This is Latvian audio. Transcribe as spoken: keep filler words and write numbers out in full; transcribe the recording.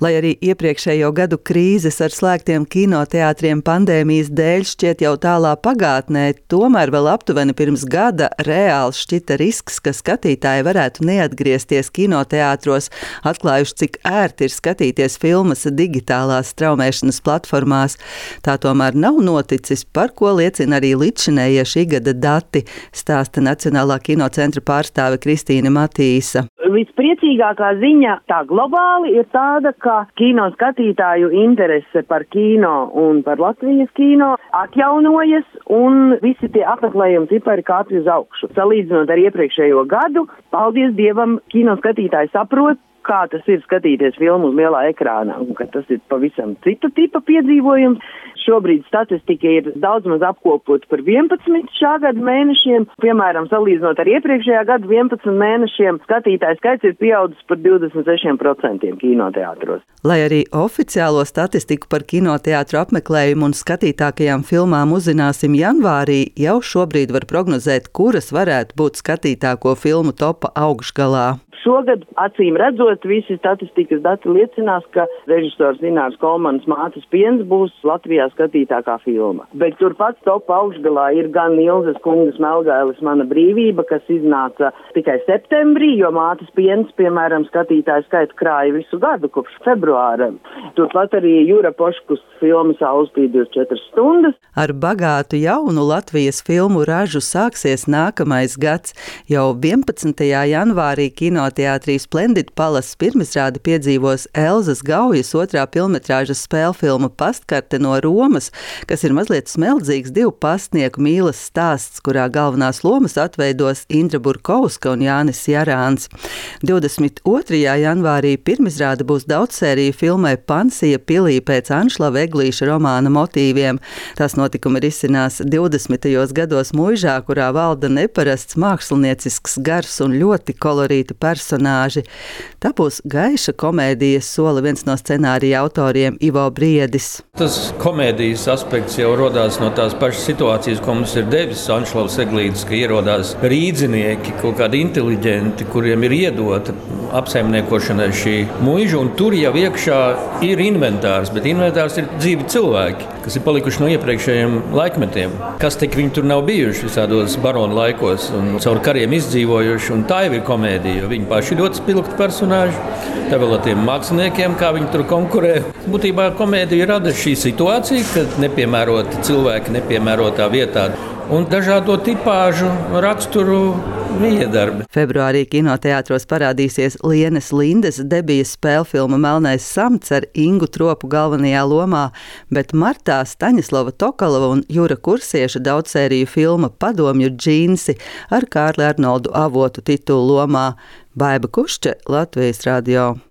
Lai arī iepriekšējo gadu krīzes ar slēgtiem kinoteātriem pandēmijas dēļ šķiet jau tālā pagātnē, tomēr vēl aptuveni pirms gada reāls šķita risks, ka skatītāji varētu neatgriezties kinoteātros, atklājuši, cik ērti ir skatīties filmas digitālās straumēšanas platformās. Tā tomēr nav noticis, par ko liecina arī līdzšinējie šī gada dati, stāsta Nacionālā kinocentra pārstāve Kristīne Matīsa. Vispriecīgākā ziņa tā globāli ir tāda, ka kino skatītāju interese par kino un par Latvijas kino atjaunojas un visi tie apmeklējumi cipari kāpj uz augšu. Salīdzinot ar iepriekšējo gadu, paldies Dievam, kino skatītāji saprot, kā tas ir skatīties filmu uz lielā ekrānā un ka tas ir pavisam cita tipa piedzīvojums. Šobrīd statistika ir daudz maz apkopot par vienpadsmit šā gada mēnešiem. Piemēram, salīdzinot ar iepriekšējā gada vienpadsmit mēnešiem, skatītāju skaits ir pieaudzis par divdesmit sešiem procentiem kinoteātros. Lai arī oficiālo statistiku par kinoteātru apmeklējumu un skatītākajām filmām uzzināsim janvārī, jau šobrīd var prognozēt, kuras varētu būt skatītāko filmu topa augšgalā. Šogad, acīm redzot, visi statistikas dati liecinās, ka režisors Ināras Kolmanas Mātes piens būs Latvijā skatītākā filma. Bet turpat topa augšgalā ir gan Ilzes Kungas Melgailes Mana brīvība, kas iznāca tikai septembrī, jo Mātes piens, piemēram, skatītāju skaitu krāja visu gadu kopš februāra. Turpat arī Jura Poškus filma Saulespīd divdesmit četras stundas. Ar bagātu jaunu Latvijas filmu ražu sāksies nākamais gads. Jau vienpadsmitajā janvārī kinoteātrī Splendid Palace pirmizrādi piedzīvos Elzas Gaujas otrā pilnmetrāžas spēlfilma Pastkarte no Romas, kas ir mazliet smeldzīgs divu pastnieku mīlas stāsts, kurā galvenās lomas atveidos Indra Burkovska un Jānis Jarāns. divdesmit otrajā janvārī pirmizrāde būs daudzsēriju filmai Pansija pilī pēc Anšlava Eglīša romāna motīviem. Tās notikumi risinās divdesmitajos gados Muižā, kurā valda neparasts māksliniecisks gars un ļoti kolorīti personāži. Tā būs gaiša komēdijas, sola viens no scenārija autoriem Ivo Briedis. Tas komēdijas aspekts jau rodās no tās pašas situācijas, ko mums ir devis Anšlavs Eglītis, ka ierodās rīdzinieki, kaut kādi inteliģenti, kuriem ir iedota apsaimniekošanai šī muiža, un tur jau iekšā ir inventārs, bet inventārs ir dzīvi cilvēki, kas ir palikuši no iepriekšējiem laikmetiem. Kas tik viņi tur nav bijuši visādos baronu laikos un caur kariem izdzīvojuši, un tā jau ir komēdija, jo viņi paši ļoti spilgti personāži. Tā vēl ar tiem māksliniekiem, kā viņi tur konkurē. Būtībā komēdija rada šī situācija, kad nepiemēroti cilvēki nepiemērotā vietā un dažādo tipāžu raksturu miedarbi. Februārī kinoteātros parādīsies Lienes Lindes debijas spēlfilma Melnais samts ar Ingu Tropu galvenajā lomā, bet martā Staņislava Tokalova un Jura Kursieša daudzsēriju filma Padomju džinsi ar Kārli Arnoldu Avotu titulu lomā. Baiba Kušče, Latvijas radio.